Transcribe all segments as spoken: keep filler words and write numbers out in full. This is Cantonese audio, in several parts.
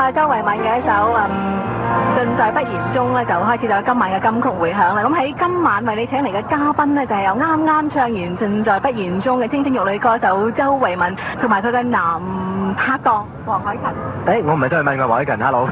下周慧敏嘅一首嗯盡在不言中咧，就開始咗今晚嘅金曲迴響啦。咁喺今晚為你請嚟嘅嘉賓咧，就係由啱啱唱完盡在不言中嘅青青玉女歌手周慧敏，同埋佢嘅男拍檔黃凱芹。 誒，我唔係都係問過黃凱芹 ，hello。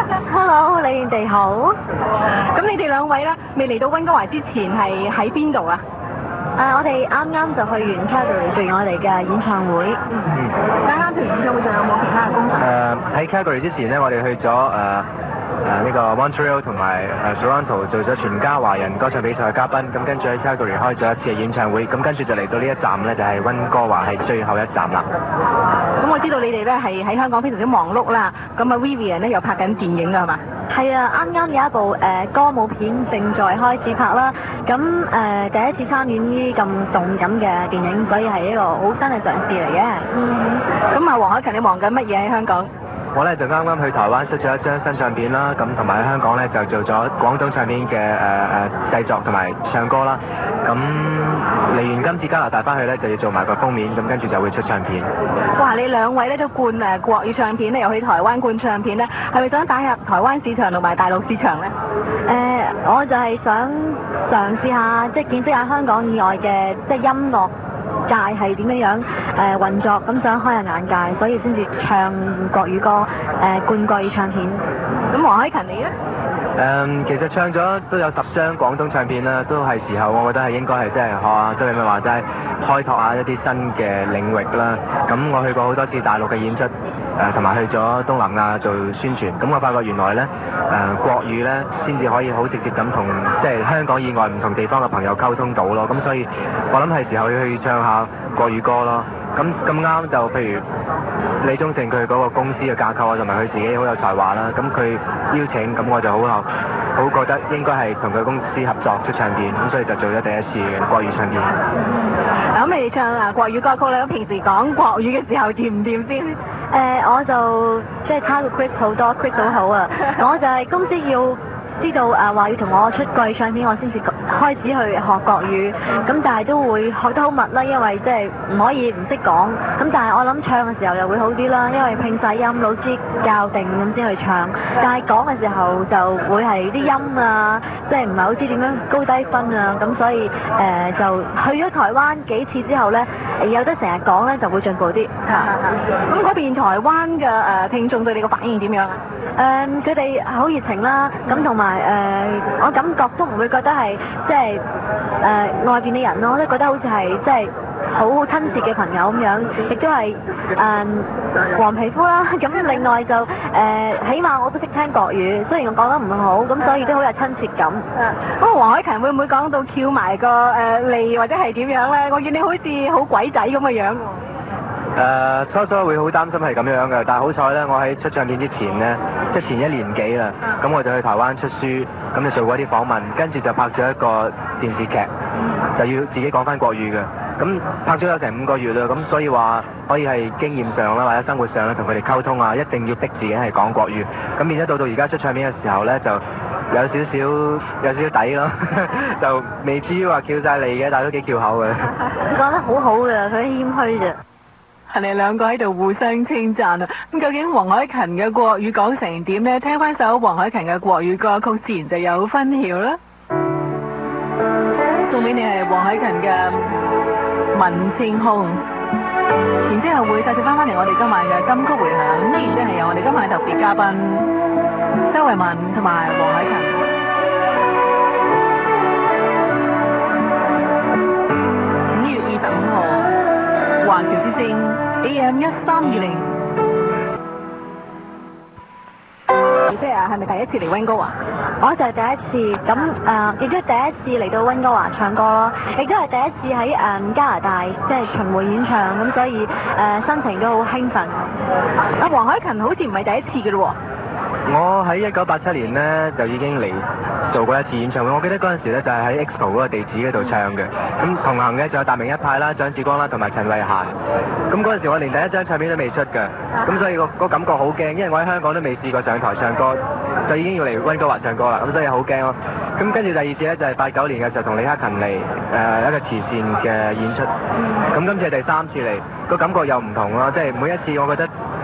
Hello，你哋好。咁你哋兩位咧，未嚟到溫哥華之前係喺邊度啊？ 誒、uh, 我哋啱啱就去完 Calgary 做完我哋嘅演唱會。 嗯。啱啱做完演唱會仲有冇其他嘅工作？ 誒喺 Calgary 之前咧，我哋去咗誒誒呢個 Montreal 同埋誒 Toronto 做咗全家華人歌唱比賽嘅嘉賓，咁跟住喺 Calgary 開咗一次嘅演唱會，咁跟住就嚟到呢一站咧，就係溫哥華係最後一站啦。 咁我知道你哋咧係喺香港非常之忙碌啦，咁啊 Vivian 咧又拍緊電影㗎係嘛？ 係啊，啱啱有一部誒、呃、歌舞片正在開始拍啦。咁誒、呃、第一次參演呢啲咁動感嘅電影，所以係一個好新嘅嘗試嚟嘅。 嗯。咁啊，黃凱芹你忙緊乜嘢喺香港？ 我咧就啱啱去台灣出咗一張新唱片啦，咁同埋喺香港咧就做咗廣東唱片嘅誒誒製作同埋唱歌啦。咁嚟完今次加拿大翻去咧就要做埋個封面，咁跟住就會出唱片。 哇！你兩位咧都灌誒國語唱片咧，又去台灣灌唱片咧，係咪想打入台灣市場同埋大陸市場咧？ 誒、呃，我就係想嘗試下，即係見識下香港以外嘅即係音樂界係點樣樣誒、呃、運作，咁想開下眼界，所以先至唱國語歌誒、呃、灌國語唱片。 咁黃凱芹你咧？ 誒、嗯，其實唱咗都有十張廣東唱片啦，都係時候，我覺得係應該係即係學下，即係咪話齋開拓下一啲新嘅領域啦。咁我去過好多次大陸嘅演出，誒同埋去咗東南亞做宣傳。咁我發覺原來咧誒、呃、國語咧先至可以好直接咁同即係香港以外唔同地方嘅朋友溝通到咯。咁所以我諗係時候要去唱下國語歌咯。咁咁啱就譬如李宗盛佢嗰個公司嘅架構啊，同埋佢自己好有才華啦。咁佢邀請，咁我就好好覺得應該係同佢公司合作出唱片，咁所以就做咗第一次嘅國語唱片。 咁、嗯、你唱啊國語歌曲咧，平時講國語嘅時候掂唔掂先？誒、 呃，我就即係差過 Chris 好多，Chris 好好啊。我就係公司要知道誒話要同我出國語唱片，我先至開始去學國語。咁但係都會學得好密啦，因為即係唔可以唔識講。咁但係我諗唱嘅時候又會好啲啦，因為拼晒音，老師校定咁先去唱。但係講嘅時候就會係啲音啊，即係唔係好知點樣高低分啊。咁所以誒、呃、就去咗台灣幾次之後咧，有得成日講咧就會進步啲。 咁嗰邊台灣嘅誒聽眾對你個反應點樣啊？ 誒佢哋好熱情啦，咁同埋誒我感覺都唔會覺得係即係誒外邊嘅人咯，我都覺得好似係即係好親切嘅朋友咁樣，亦都係誒黃皮膚啦。咁另外就誒、呃、起碼我都識聽國語，雖然我講得唔好，咁所以都好有親切感。 不過黃凱芹會唔會講到翹埋個誒脷或者係點樣咧？我見你好似好鬼仔咁嘅樣。 誒、uh, 初初會好擔心係咁樣嘅，但係好彩咧，我喺出唱片之前咧，即係前一年幾啦，咁我就去台灣出書，咁就做過一啲訪問，跟住就拍咗一個電視劇，就要自己講翻國語嘅，咁拍咗有成五個月啦，咁所以話可以係經驗上啦，或者生活上咧同佢哋溝通啊，一定要逼自己係講國語，咁變咗到到而家出唱片嘅時候咧，就有少少有少少底咯，就未至於話翹晒脷嘅，但係都幾翹口嘅。 你講得好好嘅，佢謙虛啫。 係你兩個喺度互相稱讚啊！咁究竟黃凱芹嘅國語講成點呢？聽翻首黃凱芹嘅國語歌曲，自然就有分曉啦。送俾你係黃凱芹嘅《問天空》，然之後會繼續翻翻嚟我哋今晚嘅金曲迴響，依然都係有我哋今晚嘅特別嘉賓周慧敏同埋黃凱芹。五月二十五號，華僑之聲 A M 一三二零。即係啊，係咪第一次嚟溫哥華？ 我就係第一次，咁誒亦都係第一次嚟到溫哥華唱歌咯，亦都係第一次喺誒、呃、加拿大即係巡迴演唱，咁所以誒、呃、心情都好興奮。 阿黃凱芹好似唔係第一次嘅咯喎。 我喺一九八七年咧就已經嚟做過一次演唱會，我記得嗰陣時咧就係喺 Expo 嗰個地址嗰度唱嘅。咁同行嘅仲有達明一派啦、蔣志光啦同埋陳慧嫻。咁嗰陣時我連第一張唱片都未出㗎，咁所以個個感覺好驚，因為我喺香港都未試過上台唱歌，就已經要嚟溫哥華唱歌啦，咁所以好驚咯。咁跟住第二次咧就係八九年嘅時候同李克勤嚟誒、呃、一個慈善嘅演出，咁今次係第三次嚟，個感覺又唔同咯，即係每一次我覺得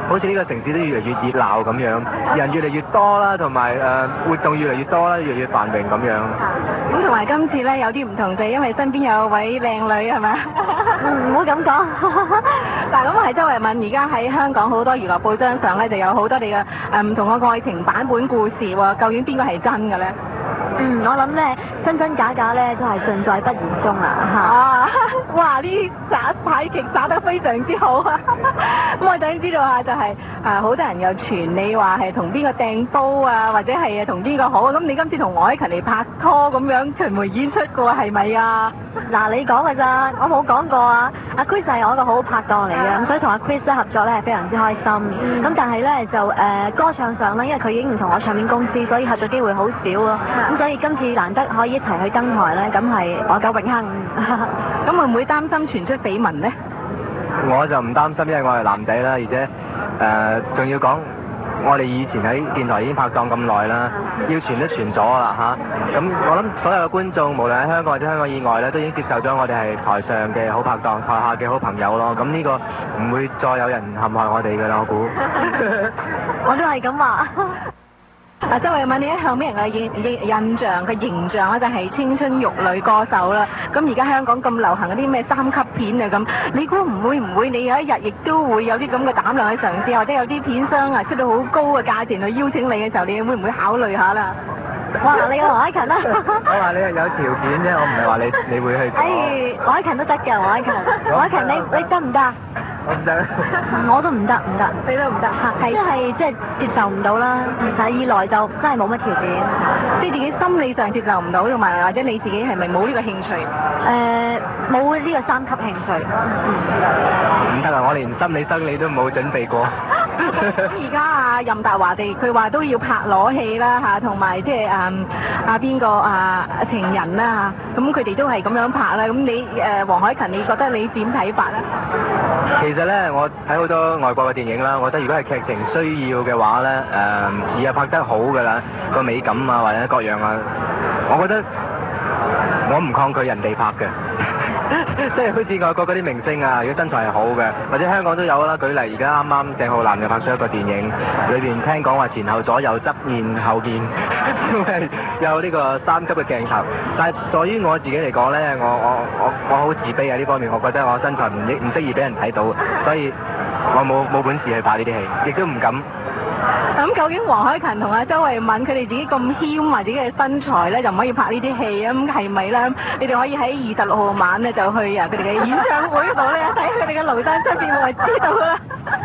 好似呢個城市都越嚟越熱鬧咁樣，人越嚟越多啦，同埋誒活動越嚟越多啦，越嚟越繁榮咁樣。 咁同埋今次咧有啲唔同，就係因為身邊有位靚女係咪？ 唔好咁講。 嗱，咁我係周慧敏，而家喺香港好多娛樂報章上咧就有好多你嘅誒唔同嘅愛情版本故事喎，究竟邊個係真嘅咧？ 嗯，我諗咧真真假假咧都係盡在不言中啦嚇。 啊！哇！呢耍牌劇耍得非常之好啊！咁我想知道下就係、是、啊，好多人又傳你話係同邊個掟煲啊，或者係啊同邊個好啊？咁你今次同黃凱芹嚟拍拖咁樣巡迴演出嘅喎，係咪啊？ 嗱，你講㗎咋，我冇講過啊！阿 Chris 係我一個好好拍檔嚟嘅，咁所以同阿 Chris 咧合作咧係非常之開心。咁、嗯、但係咧就誒、呃、歌唱上咧，因為佢已經唔同我唱片公司，所以合作機會好少咯。咁所以今次難得可以一齊去登台咧，咁係我夠榮幸。 咁會唔會擔心傳出緋聞呢？ 我就唔擔心，因為我係男仔啦，而且誒仲要講。我哋以前喺電台已經拍檔咁耐啦，要傳都傳咗啦嚇。咁、啊、我諗所有嘅觀眾，無論喺香港或者香港以外咧，都已經接受咗我哋係台上嘅好拍檔，台下嘅好朋友咯。咁呢個唔會再有人陷害我哋㗎啦，我估。 我都係咁話。 啊，周慧敏，你一向俾人嘅印印印象嘅形象咧，就係青春玉女歌手啦。咁而家香港咁流行嗰啲咩三級片啊咁，你估唔會唔會你有一日亦都會有啲咁嘅膽量去嘗試，或者有啲片商啊出到好高嘅價錢去邀請你嘅時候，你會唔會考慮下啦？ 哇！你個黃凱芹啊！ 我話你係有條件啫，我唔係話你你會去。 哎，黃凱芹都得嘅，黃凱芹，黃凱芹你你得唔得？ 我唔得， 我都唔得，唔得， 你都唔得， 係即係即係接受唔到啦。但係二來就真係冇乜條件， 即係自己心理上接受唔到，同埋或者你自己係咪冇呢個興趣？ 誒，冇呢個三級興趣。 唔得啊！我連心理生理都冇準備過。 咁而家啊任達華哋佢話都要拍裸戲啦嚇，同埋即係誒啊邊個啊情人啦嚇，咁佢哋都係咁樣拍啦。咁你誒黃凱芹，你覺得你點睇法咧？ 其實咧，我睇好多外國嘅電影啦，我覺得如果係劇情需要嘅話咧，誒而係拍得好㗎啦，個美感啊或者各樣啊，我覺得我唔抗拒人哋拍嘅。即係好似外國嗰啲明星啊，如果身材係好嘅，或者香港都有啦。舉例而家啱啱鄭浩南就拍咗一個電影，裏邊聽講話前後左右側面後面都係有呢個三級嘅鏡頭。但係在於我自己嚟講咧，我我我我好自卑啊呢方面，我覺得我身材唔唔適宜俾人睇到，所以我冇冇本事去拍呢啲戲，亦都唔敢。 咁究竟黃凱芹同阿周慧敏佢哋自己咁謙話自己嘅身材咧，就唔可以拍呢啲戲啊？咁係咪咧？你哋可以喺二十六號晚咧就去啊佢哋嘅演唱會度咧睇佢哋嘅廬山出邊，我就知道啦。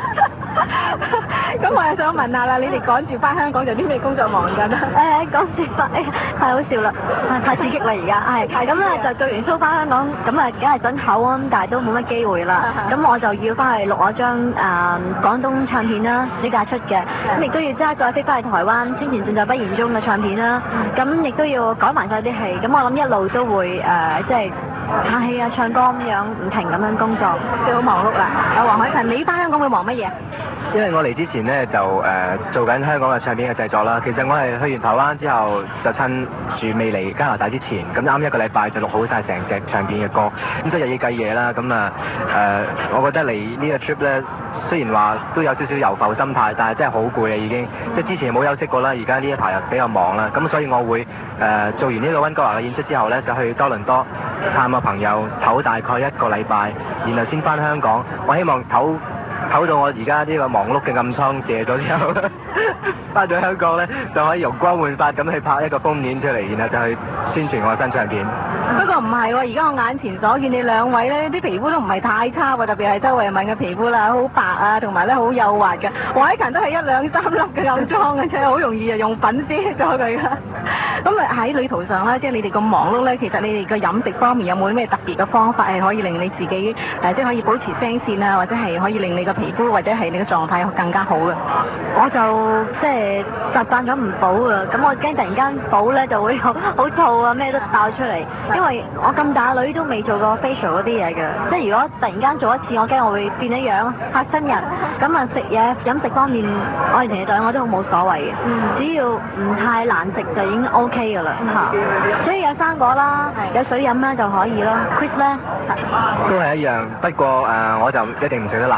咁我又想問下啦，你哋趕住翻香港做啲咩工作忙緊啊？ 誒趕住翻，誒太好笑啦，太刺激啦而家，係咁咧就做完 show 翻香港，咁啊梗係準口啊，但係都冇乜機會啦。咁我就要翻去錄我張誒廣東唱片啦，暑假出嘅，咁亦都要即刻再飛翻去台灣宣傳盡在不言中嘅唱片啦。咁亦都要改埋晒啲戲，咁我諗一路都會誒即係拍戲啊、唱歌咁樣唔停咁樣工作， 都好忙碌啦。阿黃凱芹，你翻香港會忙乜嘢？ 因為我嚟之前呢，就誒、呃、做緊香港嘅唱片嘅製作啦。其實我係去完台灣之後，就趁住未嚟加拿大之前，咁啱一個禮拜就錄好晒成隻唱片嘅歌，咁即係日以繼夜啦。咁啊誒，我覺得嚟呢個 trip 咧，雖然話都有少少遊浮心態，但係真係好攰啊已經。即係之前冇休息過啦，而家呢一排又比較忙啦。咁所以我會誒、呃、做完呢個溫哥華嘅演出之後呢，就去多倫多探個朋友，唞大概一個禮拜，然後先翻香港。我希望唞。唞到我而家呢個忙碌嘅暗瘡謝咗之後，翻咗香港咧就可以容光煥發咁去拍一個封面出嚟，然後就去宣傳我新唱片。 不過唔係喎，而家我眼前所見你兩位咧啲皮膚都唔係太差喎，特別係周慧敏嘅皮膚啦，好白啊，同埋咧好幼滑嘅。黃凱芹都係一兩三粒嘅暗瘡嘅啫，好容易就用粉遮咗佢㗎。咁啊喺旅途上咧，即係你哋咁忙碌咧，其實你哋嘅飲食方面有冇啲咩特別嘅方法係可以令你自己誒即係可以保持聲線啊，或者係可以令你個皮膚或者係你嘅狀態更加好嘅？ 我就即係習慣咗唔補啊，咁我驚突然間補咧就會好好燥啊，咩都爆出嚟。因為我咁大女都未做過 facial 嗰啲嘢嘅，即係如果突然間做一次，我驚我會變咗樣嚇親人。咁啊食嘢飲食方面，我哋其實我都好冇所謂嘅，嗯、只要唔太難食就已經 OK 㗎啦嚇。所以有生果啦，有水飲啦就可以咯。Chris 咧都係一樣，不過誒、呃、我就一定唔食得辣嘢嘅，因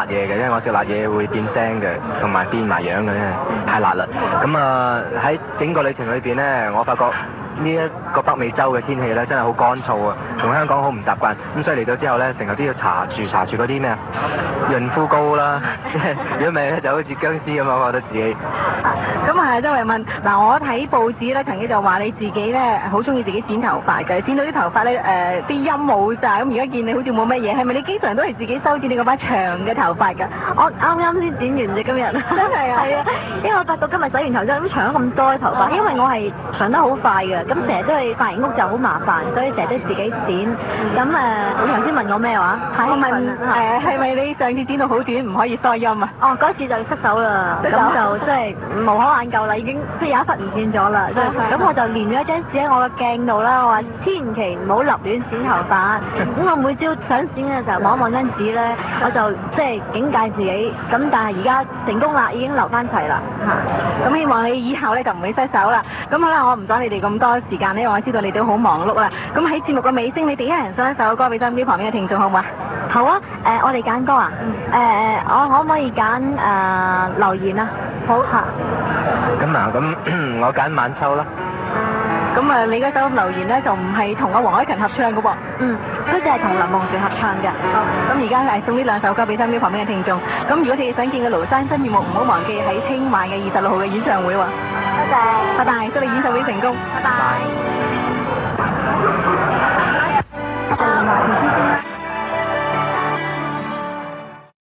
咧，我食辣嘢會變聲嘅，同埋變埋樣嘅咧，太辣啦。咁啊喺整個旅程裏邊咧，我發覺呢一個北美洲嘅天氣咧真係好乾燥啊，同香港好唔習慣。咁所以嚟到之後咧，成日都要搽住搽住嗰啲咩啊潤膚膏啦，如果唔係咧就好似僵屍咁啊！我覺得自己。 咁啊，周慧敏，嗱，我睇報紙咧，曾經就話你自己咧好中意自己剪頭髮嘅，剪到啲頭髮咧誒啲陰冇晒，咁而家見你好似冇乜嘢，係咪你經常都係自己修剪你嗰把長嘅頭髮㗎？ 我啱啱先剪完啫，今日。 真係啊！ 係啊，因為我發覺今日洗完頭之後咁長咗咁多頭髮，因為我係長得好快嘅，咁成日都去髮型屋就好麻煩，所以成日都自己剪。咁誒，你頭先問我咩話？ 我問誒係咪你上次剪到好短唔可以梳音啊？ 哦，嗰次就失手啦，咁就即係無可挽救啦，已經即係有一忽唔見咗啦。咁我就連咗一張紙喺我嘅鏡度啦，我話千祈唔好立亂剪頭髮。咁我每朝想剪嘅時候望一望張紙咧，我就即係警戒自己。咁但係而家成功啦，已經留翻齊啦。 嚇！咁希望你以後咧就唔會失手啦。咁好啦，我唔阻你哋咁多時間咧，我知道你哋好忙碌啦。咁喺節目嘅尾聲，你哋一人送一首歌俾收音機旁邊嘅聽眾好唔好啊？ 好啊，誒我哋揀歌啊，誒誒我可唔可以揀誒留言啊？好嚇。 咁啊，咁我揀晚秋啦。 咁啊，你嗰首留言咧就唔係同阿黃凱芹合唱嘅噃。 嗯，嗰隻係同林夢雪合唱嘅。 好，咁而家係送呢兩首歌俾收音機旁邊嘅聽眾。咁如果你哋想見嘅廬山真面目，唔好忘記喺聽晚嘅二十六號嘅演唱會喎。 多謝， 拜拜，祝你演唱會成功。 拜拜。